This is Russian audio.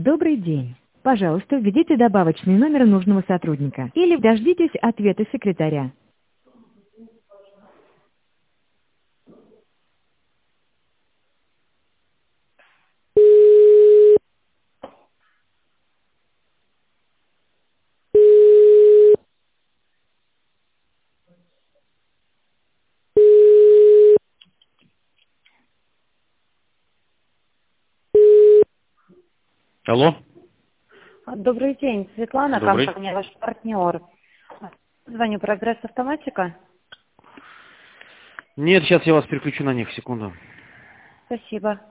Добрый день. Пожалуйста, введите добавочный номер нужного сотрудника или дождитесь ответа секретаря. Алло, Добрый день, Светлана, добрый. компания «Ваш партнер». Звоню «Прогресс Автоматика». Нет, сейчас я вас переключу на них, секунду. Спасибо.